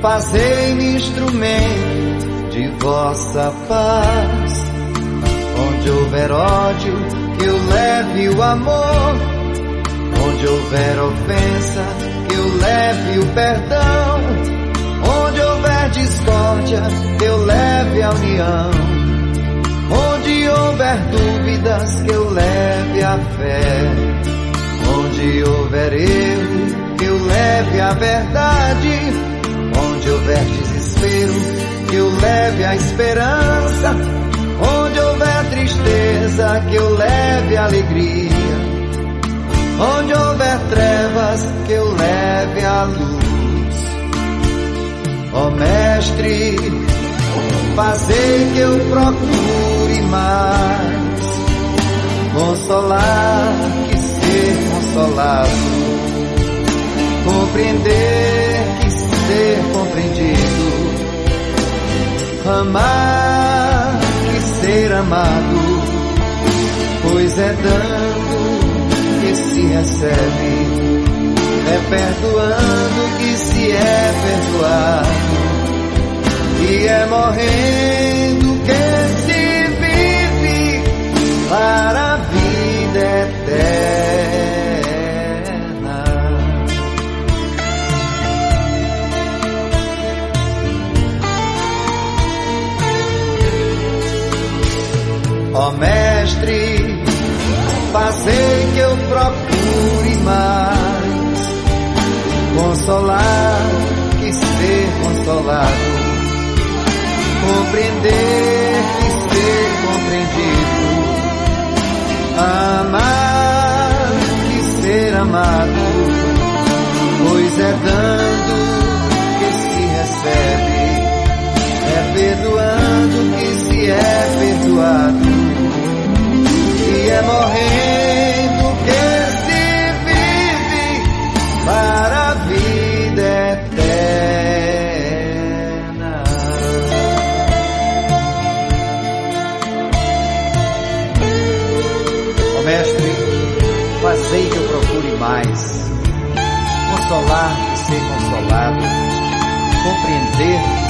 fazei-me instrumento de vossa paz. Onde houver ódio, que eu leve o amor. Onde houver ofensa, que eu leve o perdão. Onde houver discórdia, que eu leve a união. Onde houver dúvidas, que eu leve a fé. Onde houver erro, que eu leve a verdade. Onde houver desespero, que eu leve a esperança. Onde houver tristeza, que eu leve a alegria. Onde houver trevas, que eu leve a luz. Ó Mestre, fazei que eu procure mais consolar que ser consolado, compreender que ser compreendido, amar que ser amado, pois é dando que se recebe, é perdoando que se é perdoado, e é morrendo que se vive para a vida eterna. Ó Mestre, fazei que eu procure mais consolar que ser consolado, compreender que ser compreendido, amar que ser amado, pois é dando que se recebe, é perdoando que se é perdoado, e é morrendo que se vive para a vida eterna. Ó Mestre, fazei que eu procure mais consolar e ser consolado, compreender